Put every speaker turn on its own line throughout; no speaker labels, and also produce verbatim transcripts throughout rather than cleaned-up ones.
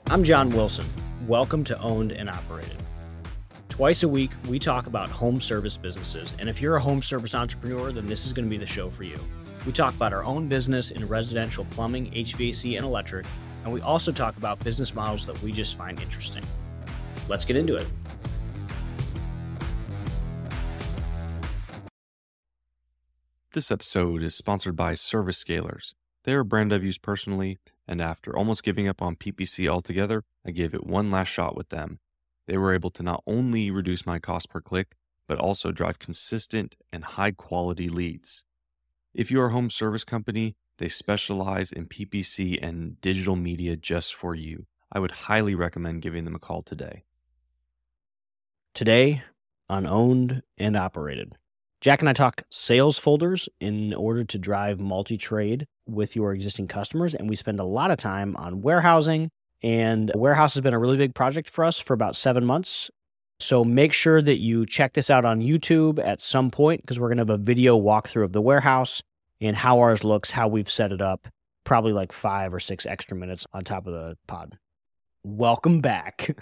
I'm John Wilson. Welcome to Owned and Operated. Twice a week, we talk about home service businesses, and if you're a home service entrepreneur, then this is going to be the show for you. We talk about our own business in residential plumbing, H V A C, and electric, and we also talk about business models that we just find interesting. Let's get into it.
This episode is sponsored by Service Scalers. They're a brand I've used personally, and after almost giving up on P P C altogether, I gave it one last shot with them. They were able to not only reduce my cost per click, but also drive consistent and high-quality leads. If you're a home service company, they specialize in P P C and digital media just for you. I would highly recommend giving them a call today.
Today on Owned and Operated, Jack and I talk sales folders in order to drive multi-trade with your existing customers, and we spend a lot of time on warehousing, and warehouse has been a really big project for us for about seven months. So make sure that you check this out on YouTube at some point, because we're going to have a video walkthrough of the warehouse and how ours looks, how we've set it up, probably like five or six extra minutes on top of the pod. Welcome back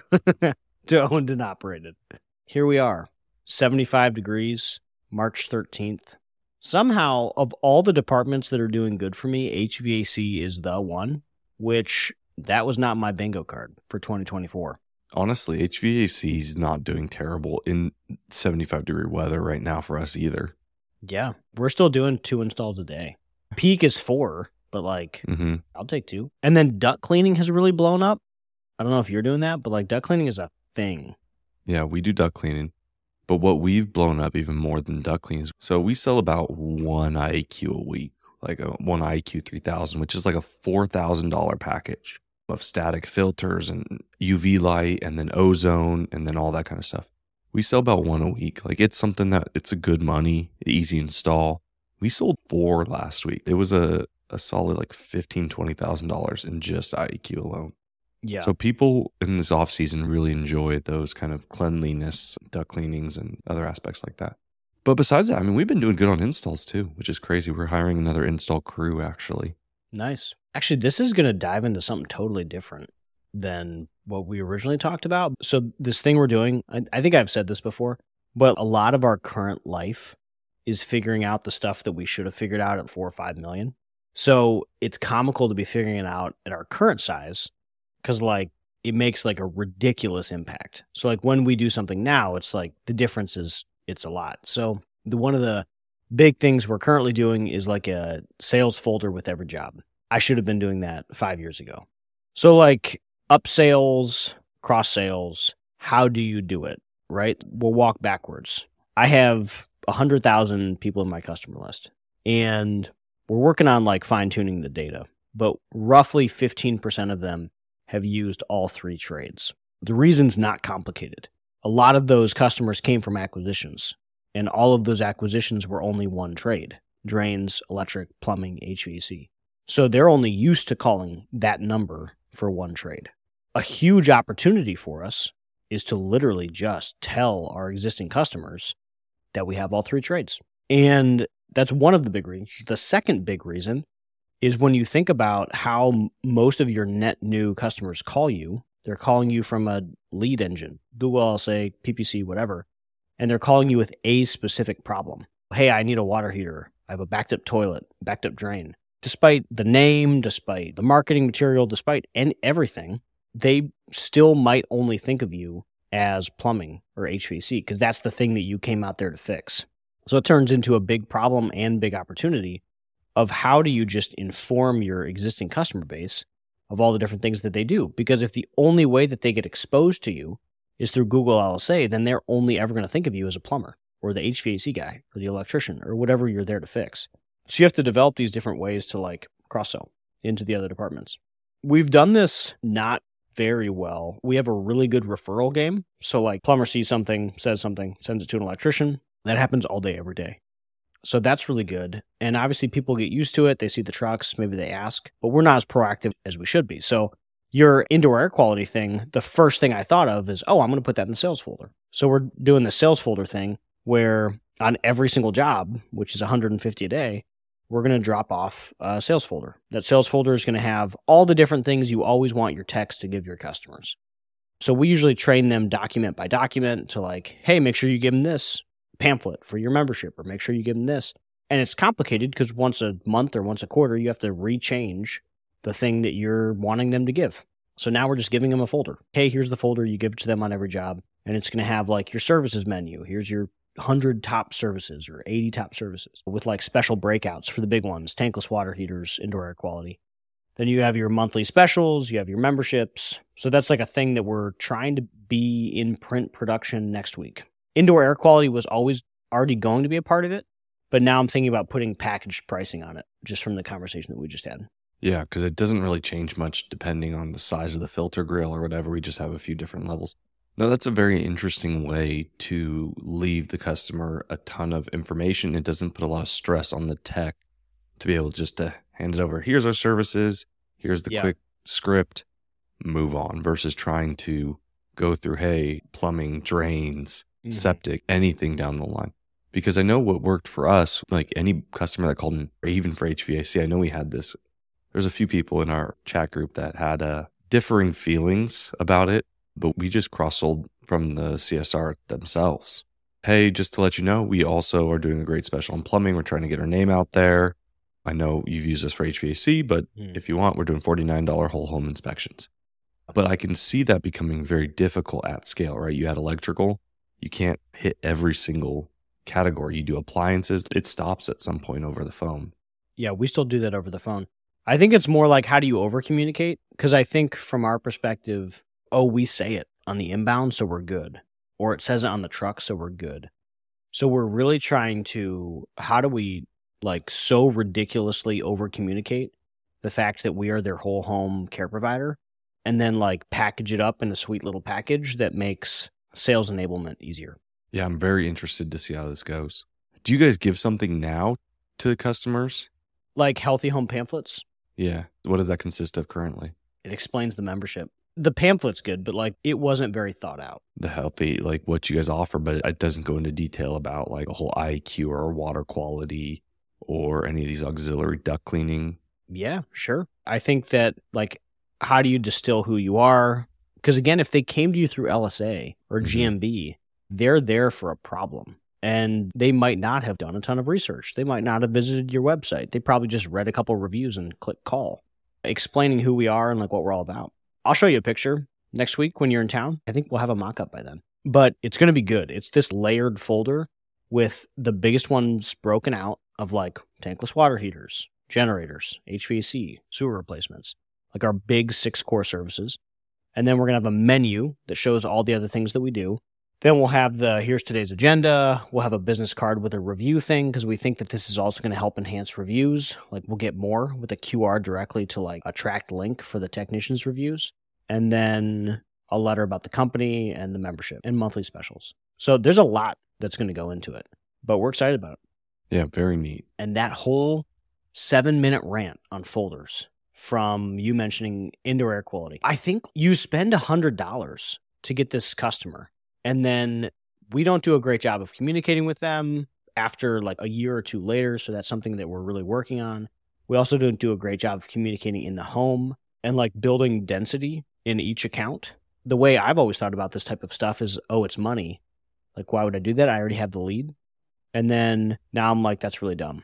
to Owned and Operated. Here we are, seventy-five degrees, March thirteenth. Somehow, of all the departments that are doing good for me, H V A C is the one, which that was not my bingo card for twenty twenty-four.
Honestly, H V A C is not doing terrible in seventy-five degree weather right now for us either.
Yeah, we're still doing two installs a day. Peak is four, but like, mm-hmm. I'll take two. And then duct cleaning has really blown up. I don't know if you're doing that, but like duct cleaning is a thing.
Yeah, we do duct cleaning. But what we've blown up even more than duct cleaning is, so we sell about one I A Q a week, like a one I A Q three thousand, which is like a four thousand dollars package of static filters and U V light and then ozone and then all that kind of stuff. We sell about one a week. Like it's something that it's a good money, easy install. We sold four last week. It was a, a solid like fifteen thousand dollars, twenty thousand dollars in just I A Q alone.
Yeah.
So people in this off season really enjoy those kind of cleanliness, duct cleanings, and other aspects like that. But besides that, I mean, we've been doing good on installs too, which is crazy. We're hiring another install crew actually.
Nice. Actually, this is going to dive into something totally different than what we originally talked about. So this thing we're doing, I, I think I've said this before, but a lot of our current life is figuring out the stuff that we should have figured out at four or five million. So it's comical to be figuring it out at our current size, because like it makes like a ridiculous impact. So like when we do something now, it's like the difference is it's a lot. So the one of the big things we're currently doing is like a sales folder with every job. I should have been doing that five years ago. So like upsales, cross sales, how do you do it, right? We'll walk backwards. I have one hundred thousand people in my customer list, and we're working on like fine tuning the data, but roughly fifteen percent of them have used all three trades. The reason's not complicated. A lot of those customers came from acquisitions, and all of those acquisitions were only one trade: drains, electric, plumbing, H V A C. So they're only used to calling that number for one trade. A huge opportunity for us is to literally just tell our existing customers that we have all three trades. And that's one of the big reasons. The second big reason is when you think about how m- most of your net new customers call you, they're calling you from a lead engine, Google L S A, P P C, whatever, and they're calling you with a specific problem. Hey, I need a water heater. I have a backed up toilet, backed up drain. Despite the name, despite the marketing material, despite and everything, they still might only think of you as plumbing or H V A C because that's the thing that you came out there to fix. So it turns into a big problem and big opportunity of how do you just inform your existing customer base of all the different things that they do? Because if the only way that they get exposed to you is through Google L S A, then they're only ever going to think of you as a plumber or the H V A C guy or the electrician or whatever you're there to fix. So you have to develop these different ways to like cross-sell into the other departments. We've done this not very well. We have a really good referral game. So like plumber sees something, says something, sends it to an electrician. That happens all day, every day. So that's really good. And obviously people get used to it. They see the trucks, maybe they ask, but we're not as proactive as we should be. So your indoor air quality thing, the first thing I thought of is, oh, I'm going to put that in the sales folder. So we're doing the sales folder thing where on every single job, which is one hundred fifty a day, we're going to drop off a sales folder. That sales folder is going to have all the different things you always want your techs to give your customers. So we usually train them document by document to like, hey, make sure you give them this pamphlet for your membership, or make sure you give them this. And it's complicated because once a month or once a quarter, you have to rechange the thing that you're wanting them to give. So now we're just giving them a folder. Hey, here's the folder. You give it to them on every job. And it's going to have like your services menu. Here's your one hundred top services or eighty top services with like special breakouts for the big ones, tankless water heaters, indoor air quality. Then you have your monthly specials, you have your memberships. So that's like a thing that we're trying to be in print production next week. Indoor air quality was always already going to be a part of it, but now I'm thinking about putting packaged pricing on it just from the conversation that we just had.
Yeah, because it doesn't really change much depending on the size of the filter grill or whatever. We just have a few different levels. No, that's a very interesting way to leave the customer a ton of information. It doesn't put a lot of stress on the tech to be able just to hand it over. Here's our services. Here's the
Yeah.
quick script. Move on versus trying to go through, hey, plumbing, drains,
Mhm.
septic, anything down the line. Because I know what worked for us, like any customer that called in, or even for H V A C, I know we had this. There's a few people in our chat group that had uh, differing feelings about it, but we just cross-sold from the C S R themselves. Hey, just to let you know, we also are doing a great special on plumbing. We're trying to get our name out there. I know you've used this for H V A C, but
Mm.
if you want, we're doing forty-nine dollars whole home inspections. But I can see that becoming very difficult at scale, right? You had electrical. You can't hit every single category. You do appliances. It stops at some point over the phone.
Yeah, we still do that over the phone. I think it's more like, how do you over communicate? Because I think from our perspective, oh, we say it on the inbound, so we're good. Or it says it on the truck, so we're good. So we're really trying to, how do we like so ridiculously over communicate the fact that we are their whole home care provider, and then like package it up in a sweet little package that makes sales enablement easier.
Yeah, I'm very interested to see how this goes. Do you guys give something now to the customers?
Like healthy home pamphlets.
Yeah. What does that consist of currently?
It explains the membership. The pamphlet's good, but like it wasn't very thought out.
The healthy, like what you guys offer, but it doesn't go into detail about like a whole I Q or water quality or any of these auxiliary duct cleaning.
Yeah, sure. I think that like, how do you distill who you are? Because again, if they came to you through L S A or
Mhm.
G M B, they're there for a problem. And they might not have done a ton of research. They might not have visited your website. They probably just read a couple reviews and click call, explaining who we are and like what we're all about. I'll show you a picture next week when you're in town. I think we'll have a mock-up by then. But it's going to be good. It's this layered folder with the biggest ones broken out of like tankless water heaters, generators, H V A C, sewer replacements, like our big six core services. And then we're going to have a menu that shows all the other things that we do. Then we'll have the, here's today's agenda. We'll have a business card with a review thing because we think that this is also going to help enhance reviews. Like we'll get more with a Q R directly to like a tracked link for the technicians' reviews. And then a letter about the company and the membership and monthly specials. So there's a lot that's going to go into it, but we're excited about it.
Yeah, very neat.
And that whole seven minute rant on folders from you mentioning indoor air quality. I think you spend one hundred dollars to get this customer, and then we don't do a great job of communicating with them after like a year or two later. So that's something that we're really working on. We also don't do a great job of communicating in the home and like building density in each account. The way I've always thought about this type of stuff is, oh, it's money. Like, why would I do that? I already have the lead. And then now I'm like, that's really dumb.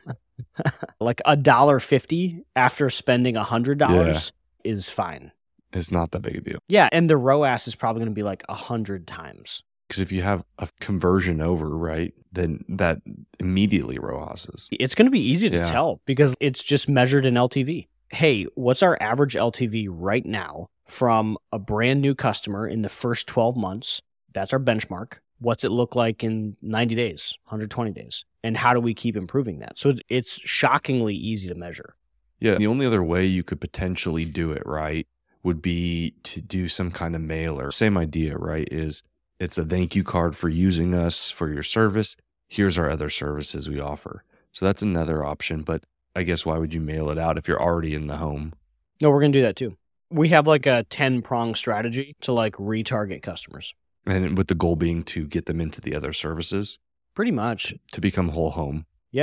Like a dollar fifty after spending a hundred dollars is fine.
It's not that big a deal.
Yeah, and the R O A S is probably going to be like a hundred times.
Because if you have a conversion over, right, then that immediately R O A Ses.
It's going to be easy to
Yeah.
tell because it's just measured in L T V. Hey, what's our average L T V right now from a brand new customer in the first twelve months? That's our benchmark. What's it look like in ninety days, one hundred twenty days? And how do we keep improving that? So it's shockingly easy to measure.
Yeah. The only other way you could potentially do it, right, would be to do some kind of mailer. Same idea, right? Is it's a thank you card for using us for your service. Here's our other services we offer. So that's another option. But I guess why would you mail it out if you're already in the home?
No, we're going to do that too. We have like a ten prong strategy to like retarget customers.
And with the goal being to get them into the other services
Pretty much.
to become whole home.
Yeah.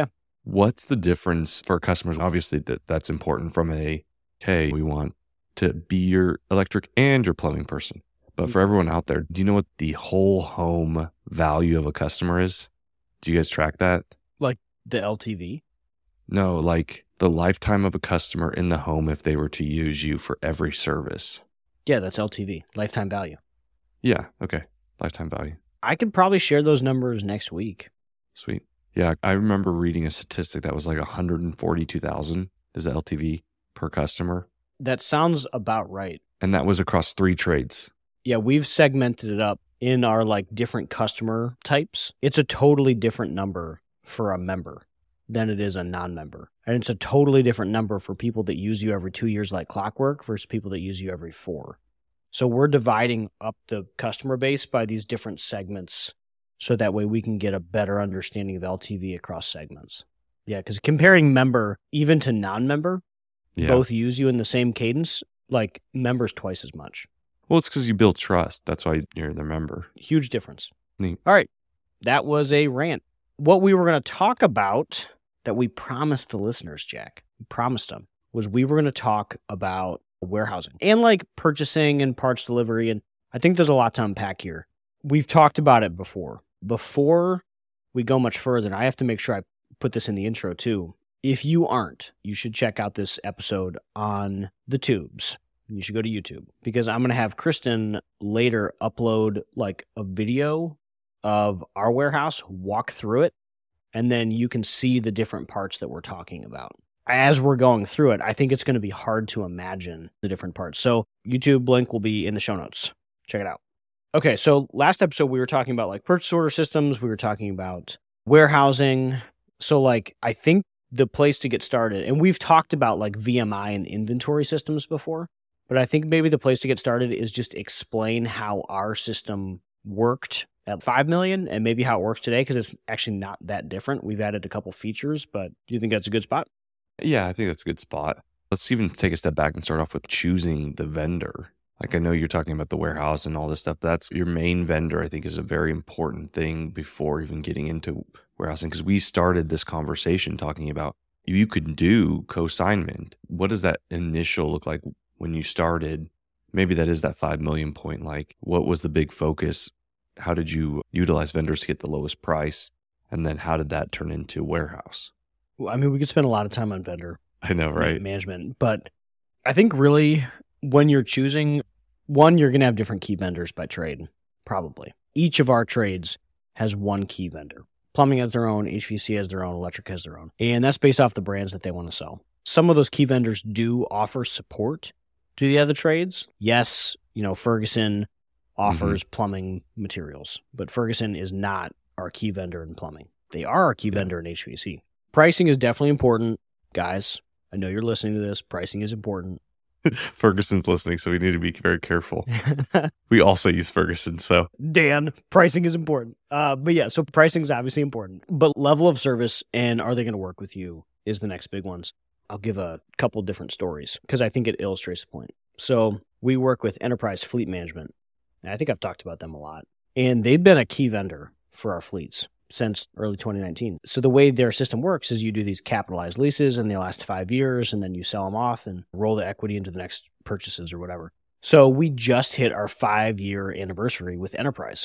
What's the difference for customers? Obviously, that that's important from a, hey, we want to be your electric and your plumbing person. But for everyone out there, do you know what the whole home value of a customer is? Do you guys track that?
Like the L T V?
No, like the lifetime of a customer in the home if they were to use you for every service.
Yeah, that's L T V, lifetime value.
Yeah, okay. Lifetime value.
I could probably share those numbers next week.
Sweet. Yeah, I remember reading a statistic that was like one hundred forty-two thousand is the L T V per customer.
That sounds about right.
And that was across three trades.
Yeah, we've segmented it up in our like different customer types. It's a totally different number for a member than it is a non-member. And it's a totally different number for people that use you every two years like clockwork versus people that use you every four. So we're dividing up the customer base by these different segments so that way we can get a better understanding of L T V across segments. Yeah, because comparing member even to non-member,
Yeah.
both use you in the same cadence, like members twice as much.
Well, it's because you build trust. That's why you're their member.
Huge difference.
Neat.
All right. That was a rant. What we were going to talk about that we promised the listeners, Jack, we promised them, was we were going to talk about warehousing and like purchasing and parts delivery. And I think there's a lot to unpack here. We've talked about it before. Before we go much further, and I have to make sure I put this in the intro too. If you aren't, you should check out this episode on the tubes. You should go to YouTube because I'm going to have Kristen later upload like a video of our warehouse, walk through it, and then you can see the different parts that we're talking about. As we're going through it, I think it's going to be hard to imagine the different parts. So YouTube link will be in the show notes. Check it out. Okay, so last episode we were talking about like purchase order systems. We were talking about warehousing. So like I think the place to get started, and we've talked about like V M I and inventory systems before, but I think maybe the place to get started is just explain how our system worked at five million and maybe how it works today, because it's actually not that different. We've added a couple features, but do you think that's a good spot?
Yeah, I think that's a good spot. Let's even take a step back and start off with choosing the vendor. Like I know you're talking about the warehouse and all this stuff. That's your main vendor, I think, is a very important thing before even getting into warehousing, because we started this conversation talking about you could do co-signment. What does that initial look like when you started? Maybe that is that five million point. Like, what was the big focus? How did you utilize vendors to get the lowest price? And then how did that turn into warehouse?
Well, I mean, we could spend a lot of time on vendor
I know, right?
management, but I think really when you're choosing, one, you're going to have different key vendors by trade, probably. Each of our trades has one key vendor. Plumbing has their own, H V A C has their own, electric has their own. And that's based off the brands that they want to sell. Some of those key vendors do offer support to the other trades. Yes, you know, Ferguson offers mm-hmm. plumbing materials, but Ferguson is not our key vendor in plumbing. They are our key yeah. vendor in H V A C. Pricing is definitely important. Guys, I know you're listening to this. Pricing is important.
Ferguson's listening, so we need to be very careful. We also use Ferguson, so.
Dan, pricing is important. Uh, but yeah, so pricing is obviously important. But level of service and are they going to work with you is the next big ones. I'll give a couple different stories because I think it illustrates the point. So we work with Enterprise Fleet Management. And I think I've talked about them a lot. And they've been a key vendor for our fleets since early twenty nineteen. So the way their system works is you do these capitalized leases and they last five years and then you sell them off and roll the equity into the next purchases or whatever. So we just hit our five-year anniversary with Enterprise.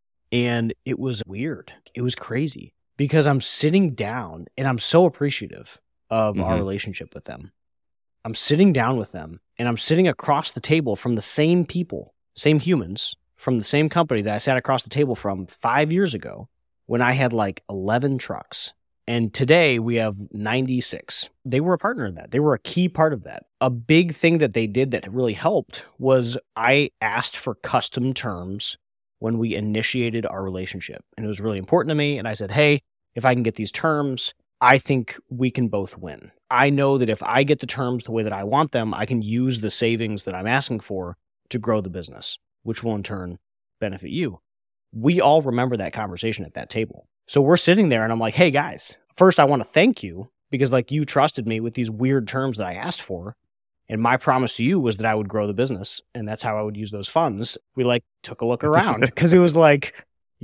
And it was weird. It was crazy because I'm sitting down and I'm so appreciative of mm-hmm. our relationship with them. I'm sitting down with them and I'm sitting across the table from the same people, same humans from the same company that I sat across the table from five years ago when I had like eleven trucks. And today we have ninety-six. They were a partner in that. They were a key part of that. A big thing that they did that really helped was I asked for custom terms when we initiated our relationship. And it was really important to me. And I said, hey, if I can get these terms, I think we can both win. I know that if I get the terms the way that I want them, I can use the savings that I'm asking for to grow the business, which will in turn benefit you. We all remember that conversation at that table. So we're sitting there and I'm like, hey guys, first I want to thank you because like you trusted me with these weird terms that I asked for. And my promise to you was that I would grow the business. And that's how I would use those funds. We like took a look around because it was like,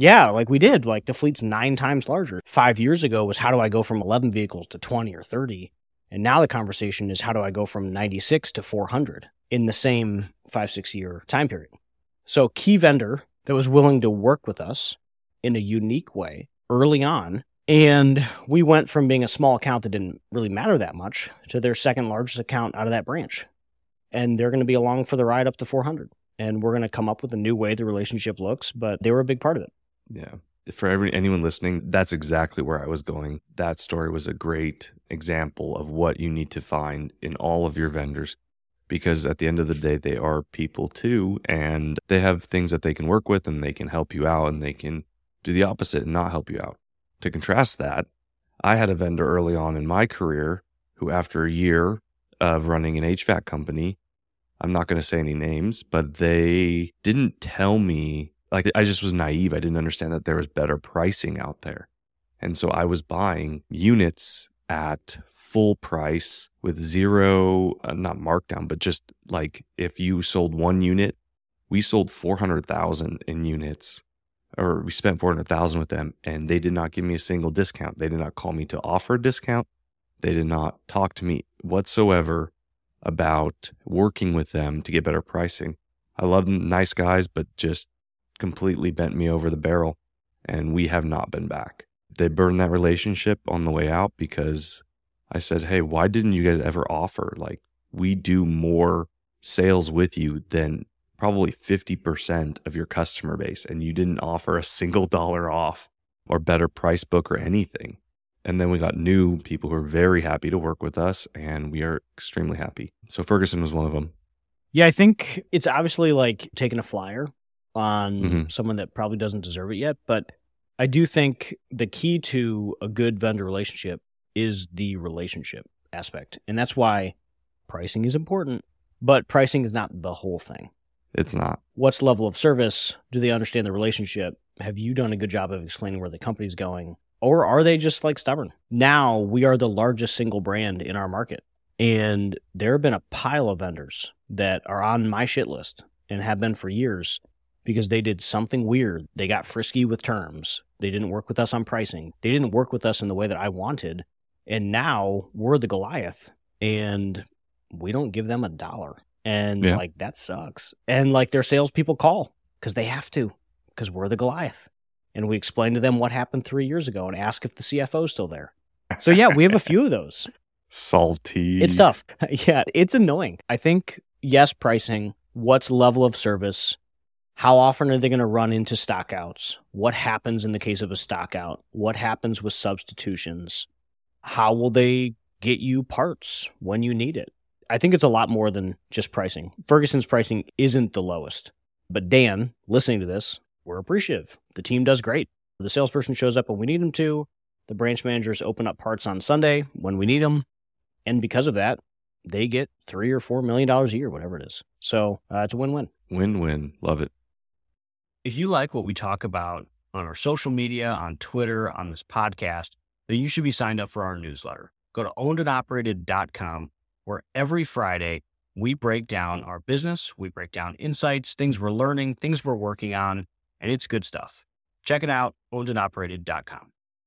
Yeah, like we did. Like the fleet's nine times larger. Five years ago was how do I go from eleven vehicles to twenty or thirty? And now the conversation is how do I go from ninety-six to four hundred in the same five, six year time period? So key vendor that was willing to work with us in a unique way early on. And we went from being a small account that didn't really matter that much to their second largest account out of that branch. And they're going to be along for the ride up to four hundred. And we're going to come up with a new way the relationship looks, but they were a big part of it.
Yeah. For every anyone listening, that's exactly where I was going. That story was a great example of what you need to find in all of your vendors, because at the end of the day, they are people too, and they have things that they can work with, and they can help you out, and they can do the opposite and not help you out. To contrast that, I had a vendor early on in my career who, after a year of running an H V A C company, I'm not going to say any names, but they didn't tell me. Like, I just was naive. I didn't understand that there was better pricing out there. And so I was buying units at full price with zero, uh, not markdown, but just like if you sold one unit, we sold four hundred thousand in units, or we spent four hundred thousand with them, and they did not give me a single discount. They did not call me to offer a discount. They did not talk to me whatsoever about working with them to get better pricing. I love them, nice guys, but just completely bent me over the barrel, and we have not been back. They burned that relationship on the way out because I said, hey, why didn't you guys ever offer? Like, we do more sales with you than probably fifty percent of your customer base, and you didn't offer a single dollar off or better price book or anything. And then we got new people who are very happy to work with us, and we are extremely happy. So Ferguson was one of them.
Yeah, I think it's obviously like taking a flyer on
Mm-hmm.
someone that probably doesn't deserve it yet. But I do think the key to a good vendor relationship is the relationship aspect. And that's why pricing is important, but pricing is not the whole thing.
It's not.
What's level of service? Do they understand the relationship? Have you done a good job of explaining where the company's going? Or are they just like stubborn? Now we are the largest single brand in our market. And there have been a pile of vendors that are on my shit list and have been for years because they did something weird. They got frisky with terms. They didn't work with us on pricing. They didn't work with us in the way that I wanted. And now we're the Goliath and we don't give them a dollar. And
Yeah.
like, that sucks. And like their salespeople call because they have to, because we're the Goliath. And we explain to them what happened three years ago and ask if the C F O is still there. So yeah, we have a few of those.
Salty.
It's tough. Yeah, it's annoying. I think, yes, pricing, what's level of service, how often are they going to run into stockouts? What happens in the case of a stockout? What happens with substitutions? How will they get you parts when you need it? I think it's a lot more than just pricing. Ferguson's pricing isn't the lowest. But Dan, listening to this, we're appreciative. The team does great. The salesperson shows up when we need them to. The branch managers open up parts on Sunday when we need them. And because of that, they get three or four million dollars a year, whatever it is. So uh, it's a win-win.
Win-win. Love it.
If you like what we talk about on our social media, on Twitter, on this podcast, then you should be signed up for our newsletter. Go to owned and operated dot com, where every Friday we break down our business, we break down insights, things we're learning, things we're working on, and it's good stuff. Check it out, owned and operated dot com.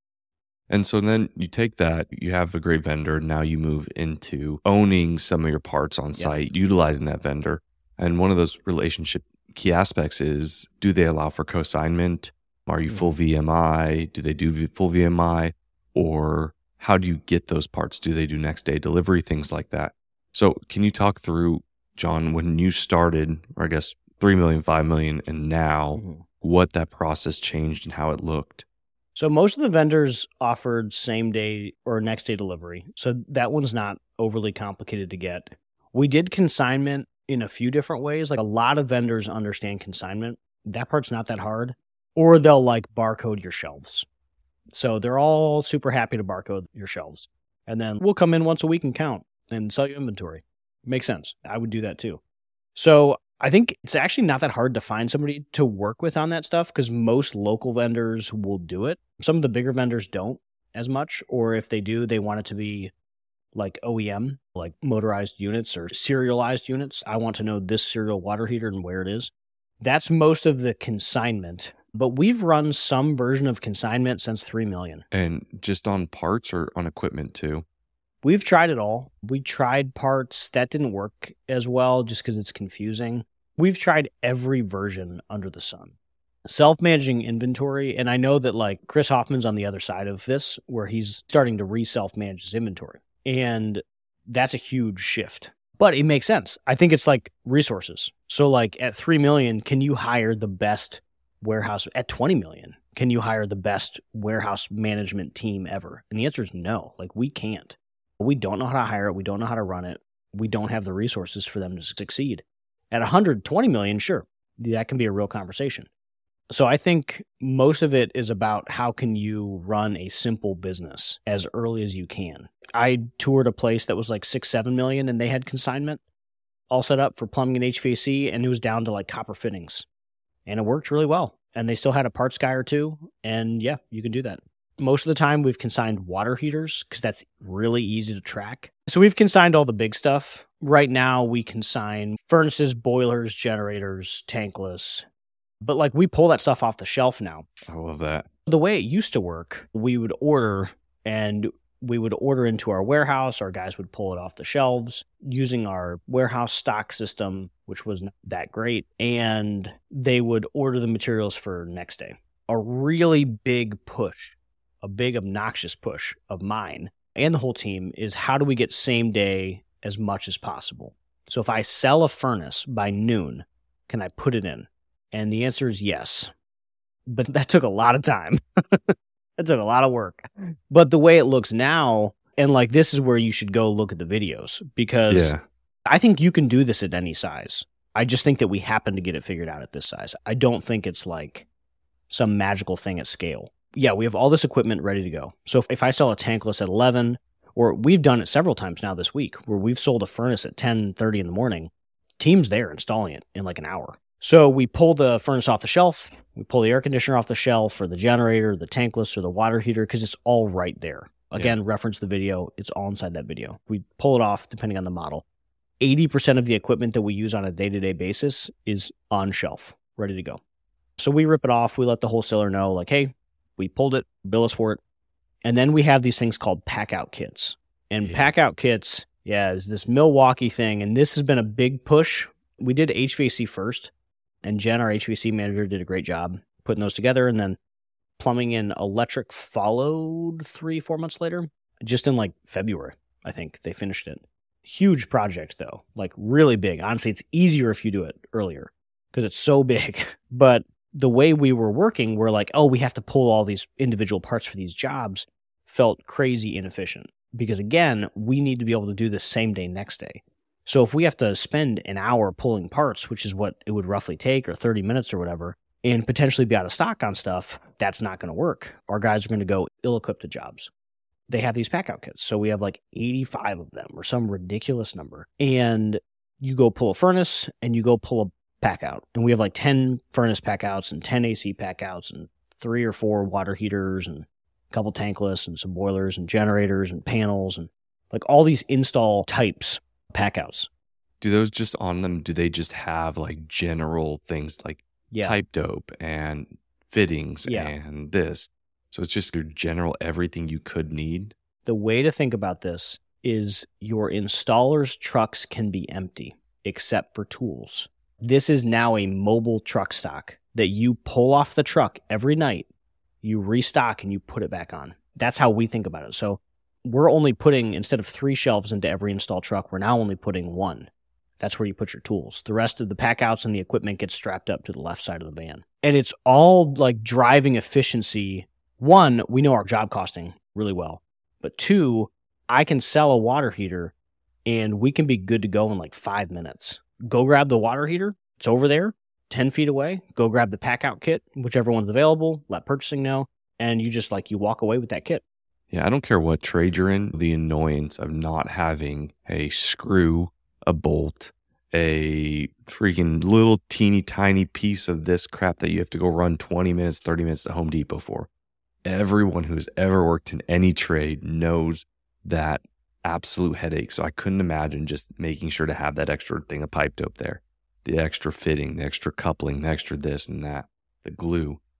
And so then you take that, you have a great vendor. Now you move into owning some of your parts on site, yep. utilizing that vendor. And one of those relationship key aspects is, do they allow for co-assignment? Are you full V M I? Do they do v- full V M I? Or how do you get those parts? Do they do next day delivery? Things like that. So can you talk through, John, when you started, or I guess three million, five million, and now mm-hmm. what that process changed and how it looked?
So most of the vendors offered same day or next day delivery. So that one's not overly complicated to get. We did consignment in a few different ways. Like a lot of vendors understand consignment. That part's not that hard. Or they'll like barcode your shelves. So they're all super happy to barcode your shelves. And then we'll come in once a week and count and sell you inventory. Makes sense. I would do that too. So I think it's actually not that hard to find somebody to work with on that stuff because most local vendors will do it. Some of the bigger vendors don't as much, or if they do, they want it to be like O E M, like motorized units or serialized units. I want to know this serial water heater and where it is. That's most of the consignment. But we've run some version of consignment since three million.
And just on parts or on equipment too?
We've tried it all. We tried parts. That didn't work as well just because it's confusing. We've tried every version under the sun. Self-managing inventory, and I know that like Chris Hoffman's on the other side of this, where he's starting to re-self-manage his inventory. And that's a huge shift. But it makes sense. I think it's like resources. So like at three million, can you hire the best warehouse? At twenty million, can you hire the best warehouse management team ever? And the answer is no. Like we can't. We don't know how to hire it. We don't know how to run it. We don't have the resources for them to succeed. At one hundred twenty million, sure, that can be a real conversation. So I think most of it is about how can you run a simple business as early as you can. I toured a place that was like six, seven million, and they had consignment all set up for plumbing and H V A C, and it was down to like copper fittings. And it worked really well. And they still had a parts guy or two, and yeah, you can do that. Most of the time, we've consigned water heaters because that's really easy to track. So we've consigned all the big stuff. Right now, we consign furnaces, boilers, generators, tankless. But like we pull that stuff off the shelf now.
I love that.
The way it used to work, we would order and we would order into our warehouse. Our guys would pull it off the shelves using our warehouse stock system, which was not that great. And they would order the materials for next day. A really big push, a big obnoxious push of mine and the whole team is how do we get same day as much as possible? So if I sell a furnace by noon, can I put it in? And the answer is yes. But that took a lot of time. That took a lot of work. But the way it looks now, and like this is where you should go look at the videos, because yeah. I think you can do this at any size. I just think that we happen to get it figured out at this size. I don't think it's like some magical thing at scale. Yeah, we have all this equipment ready to go. So if, if I sell a tankless at eleven, or we've done it several times now this week, where we've sold a furnace at ten thirty in the morning, team's there installing it in like an hour. So we pull the furnace off the shelf, we pull the air conditioner off the shelf, or the generator, the tankless, or the water heater, because it's all right there. Again, yeah. Reference the video. It's all inside that video. We pull it off depending on the model. eighty percent of the equipment that we use on a day-to-day basis is on shelf, ready to go. So we rip it off. We let the wholesaler know, like, hey, we pulled it, bill us for it. And then we have these things called pack-out kits. And yeah. pack-out kits, yeah, is this Milwaukee thing. And this has been a big push. We did H V A C first. And Jen, our H V A C manager, did a great job putting those together. And then plumbing and electric followed three, four months later. Just in like February, I think they finished it. Huge project, though. Like really big. Honestly, it's easier if you do it earlier because it's so big. But the way we were working, we're like, oh, we have to pull all these individual parts for these jobs, felt crazy inefficient. Because again, we need to be able to do this same day, next day. So if we have to spend an hour pulling parts, which is what it would roughly take, or thirty minutes or whatever, and potentially be out of stock on stuff, that's not going to work. Our guys are going to go ill-equipped to jobs. They have these pack-out kits. So we have like eighty-five of them or some ridiculous number. And you go pull a furnace and you go pull a pack-out. And we have like ten furnace pack-outs and ten A C pack-outs and three or four water heaters and a couple tankless and some boilers and generators and panels and like all these install types pack-outs.
Do those just on them, do they just have like general things like yeah. pipe dope and fittings yeah. and this? So it's just your general everything you could need?
The way to think about this is your installer's trucks can be empty except for tools. This is now a mobile truck stock that you pull off the truck every night, you restock and you put it back on. That's how we think about it. So we're only putting, instead of three shelves into every installed truck, we're now only putting one. That's where you put your tools. The rest of the pack-outs and the equipment gets strapped up to the left side of the van. And it's all like driving efficiency. One, we know our job costing really well. But two, I can sell a water heater and we can be good to go in like five minutes. Go grab the water heater. It's over there, ten feet away. Go grab the pack-out kit, whichever one's available. Let purchasing know. And you just like, you walk away with that kit.
Yeah, I don't care what trade you're in, the annoyance of not having a screw, a bolt, a freaking little teeny tiny piece of this crap that you have to go run twenty minutes, thirty minutes to Home Depot for. Everyone who's ever worked in any trade knows that absolute headache. So I couldn't imagine just making sure to have that extra thing of pipe dope there. The extra fitting, the extra coupling, the extra this and that, the glue.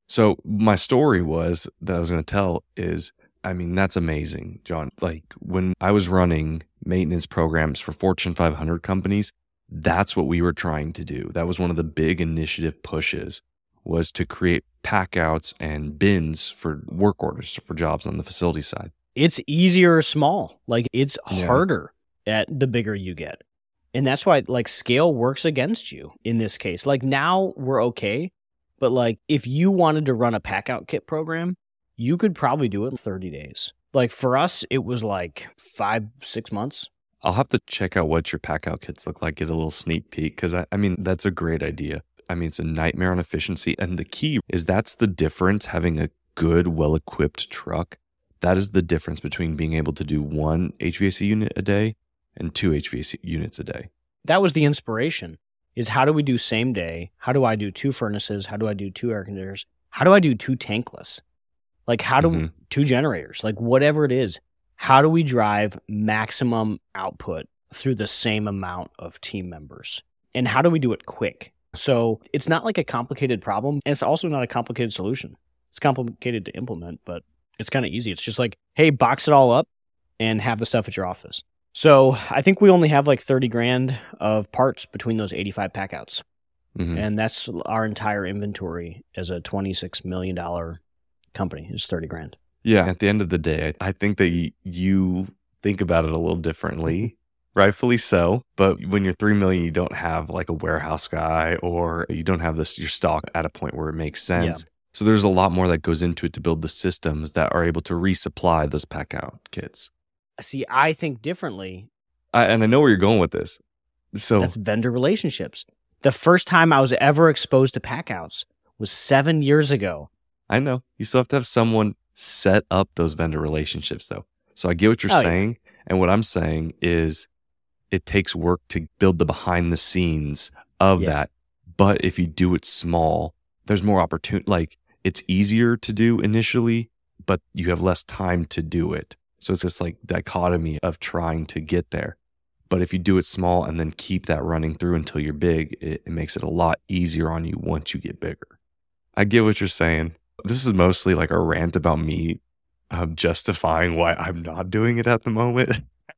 So my story was that I was going to tell is, I mean, that's amazing, John. Like when I was running maintenance programs for Fortune five hundred companies, that's what we were trying to do. That was one of the big initiative pushes, was to create packouts and bins for work orders for jobs on the facility side.
It's easier small. Like it's
Yeah.
harder at the bigger you get. And that's why like scale works against you in this case. Like now we're okay. But like if you wanted to run a pack out kit program, you could probably do it in thirty days. Like for us, it was like five, six months.
I'll have to check out what your pack out kits look like, get a little sneak peek, because I, I mean, that's a great idea. I mean, it's a nightmare on efficiency. And the key is that's the difference, having a good, well-equipped truck. That is the difference between being able to do one H V A C unit a day and two H V A C units a day.
That was the inspiration, is how do we do same day? How do I do two furnaces? How do I do two air conditioners? How do I do two tankless? Like how do
Mhm.
two generators? Like whatever it is, how do we drive maximum output through the same amount of team members? And how do we do it quick? So it's not like a complicated problem. And it's also not a complicated solution. It's complicated to implement, but it's kind of easy. It's just like, hey, box it all up and have the stuff at your office. So I think we only have like thirty grand of parts between those eighty-five packouts.
Mhm.
And that's our entire inventory as a twenty-six million dollars company is thirty grand.
Yeah. At the end of the day, I I think that y- you think about it a little differently, rightfully so. But when you're three million, you don't have like a warehouse guy, or you don't have this your stock at a point where it makes sense. So there's a lot more that goes into it to build the systems that are able to resupply those pack out kits.
See, I think differently.
I, and I know where you're going with this. So
That's vendor relationships. The first time I was ever exposed to packouts was seven years ago.
I know you still have to have someone set up those vendor relationships, though. So I get what you're
Oh, yeah.
saying. And what I'm saying is it takes work to build the behind the scenes of
Yeah.
that. But if you do it small, there's more opportunity. Like it's easier to do initially, but you have less time to do it. So it's this like dichotomy of trying to get there. But if you do it small and then keep that running through until you're big, it, it makes it a lot easier on you once you get bigger. I get what you're saying. This is mostly like a rant about me um, justifying why I'm not doing it at the moment.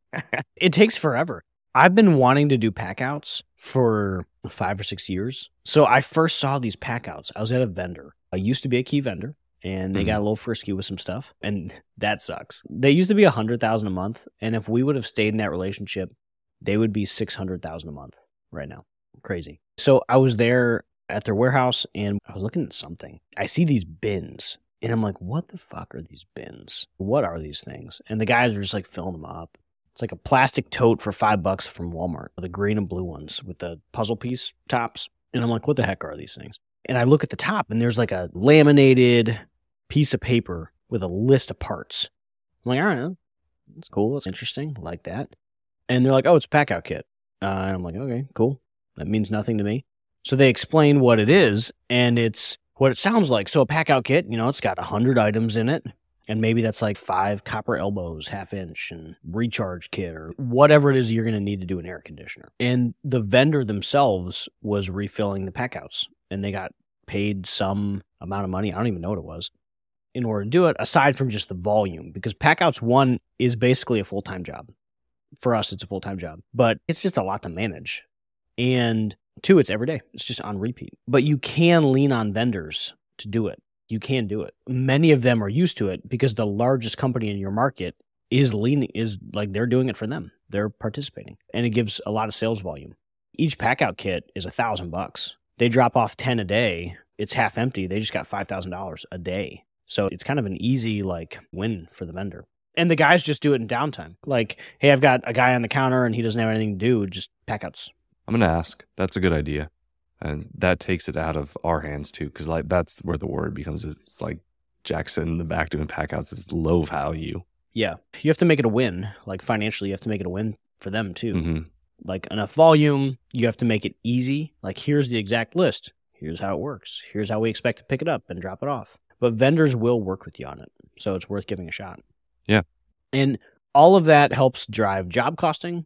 It takes forever. I've been wanting to do packouts for five or six years. So I first saw these packouts. I was at a vendor. I used to be a key vendor, and they
Mhm.
got a little frisky with some stuff, and that sucks. They used to be a hundred thousand a month, and if we would have stayed in that relationship, they would be six hundred thousand a month right now. Crazy. So I was there at their warehouse, and I was looking at something. I see these bins, and I'm like, "What the fuck are these bins? What are these things?" And the guys are just like filling them up. It's like a plastic tote for five bucks from Walmart, the green and blue ones with the puzzle piece tops. And I'm like, what the heck are these things? And I look at the top and there's like a laminated piece of paper with a list of parts. I'm like, all right, that's cool. That's interesting. I like that. And they're like, oh, it's a pack out kit. Uh, and I'm like, okay, cool. That means nothing to me. So they explain what it is, and it's what it sounds like. So a pack out kit, you know, it's got one hundred items in it. And maybe that's like five copper elbows, half inch, and recharge kit, or whatever it is you're going to need to do an air conditioner. And the vendor themselves was refilling the packouts, and they got paid some amount of money. I don't even know what it was in order to do it, aside from just the volume, because packouts one is basically a full-time job. For us, it's a full-time job, but it's just a lot to manage. And two, it's every day. It's just on repeat. But you can lean on vendors to do it. You can do it. Many of them are used to it because the largest company in your market is leaning, is like they're doing it for them. They're participating, and it gives a lot of sales volume. Each pack out kit is a thousand bucks. They drop off ten a day. It's half empty. They just got five thousand dollars a day. So it's kind of an easy like win for the vendor. And the guys just do it in downtime. Like, hey, I've got a guy on the counter and he doesn't have anything to do. Just pack outs.
I'm going to ask. That's a good idea. And that takes it out of our hands too, because like that's where the word becomes. It's like Jackson in the back doing packouts is low value.
Yeah, you have to make it a win. Like financially, you have to make it a win for them too.
Mm-hmm.
Like enough volume, you have to make it easy. Like here's the exact list. Here's how it works. Here's how we expect to pick it up and drop it off. But vendors will work with you on it, so it's worth giving a shot.
Yeah,
and all of that helps drive job costing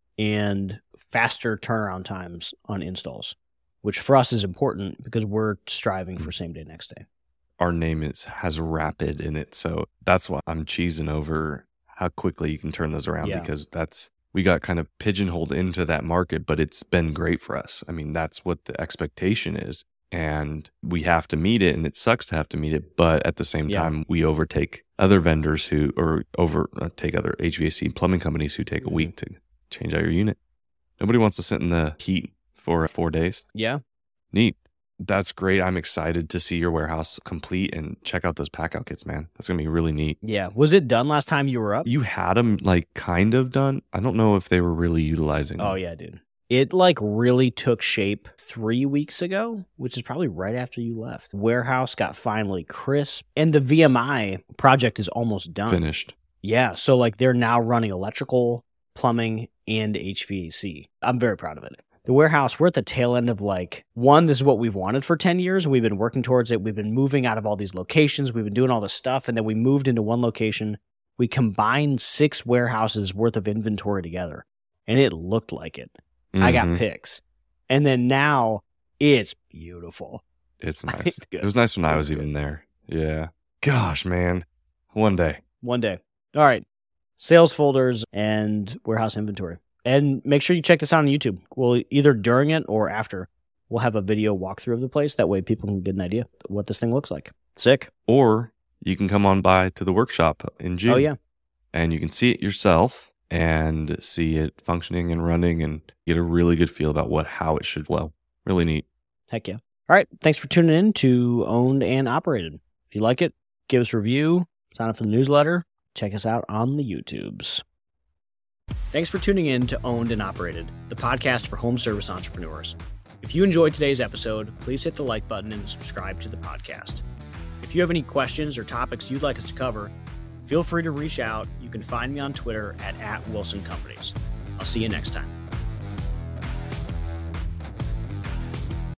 and faster turnaround times on installs, which for us is important because we're striving for same day, next day.
our name is has rapid in it. So that's why I'm cheesing over how quickly you can turn those around,
Yeah.
because that's, we got kind of pigeonholed into that market, but it's been great for us. I mean, that's what the expectation is. And we have to meet it, and it sucks to have to meet it. But at the same
Yeah.
time, we overtake other vendors who, or overtake other H V A C plumbing companies who take a
Mhm.
week to change out your unit. Nobody wants to sit in the heat for four days.
Yeah.
Neat. That's great. I'm excited to see your warehouse complete and check out those pack out kits, man. That's going to be really neat.
Yeah. Was it done last time you were up?
You had them like kind of done. I don't know if they were really utilizing them.
Oh, yeah, dude. It like really took shape three weeks ago, which is probably right after you left. Warehouse got finally crisp, and the V M I project is almost done.
Finished.
Yeah. So like they're now running electrical, plumbing, and H V A C. I'm very proud of it. The warehouse, we're at the tail end of like, one, this is what we've wanted for ten years. We've been working towards it. We've been moving out of all these locations. We've been doing all this stuff. And then we moved into one location. We combined six warehouses worth of inventory together. And it looked like it. I got
Mhm.
pics. And then now it's beautiful.
It's nice.
It's good.
It was nice when I
It's
was
good.
even there. Yeah. Gosh, man. One day.
One day. All right. Sales folders and warehouse inventory. And make sure you check this out on YouTube. We'll either during it or after, we'll have a video walkthrough of the place. That way people can get an idea of what this thing looks like. Sick.
Or you can come on by to the workshop in June.
Oh, yeah.
And you can see it yourself and see it functioning and running and get a really good feel about what how it should flow. Really neat.
Heck yeah. All right. Thanks for tuning in to Owned and Operated. If you like it, give us a review, sign up for the newsletter, check us out on the YouTubes. Thanks for tuning in to Owned and Operated, the podcast for home service entrepreneurs. If you enjoyed today's episode, please hit the like button and subscribe to the podcast. If you have any questions or topics you'd like us to cover, feel free to reach out. You can find me on Twitter at, at Wilson Companies. I'll see you next time.